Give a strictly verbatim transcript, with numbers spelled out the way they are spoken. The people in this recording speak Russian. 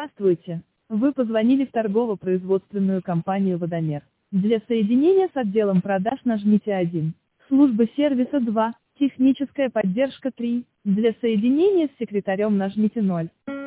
Здравствуйте! Вы позвонили в торгово-производственную компанию «Водомер». Для соединения с отделом продаж нажмите один. Служба сервиса два. Техническая поддержка три. Для соединения с секретарем нажмите ноль.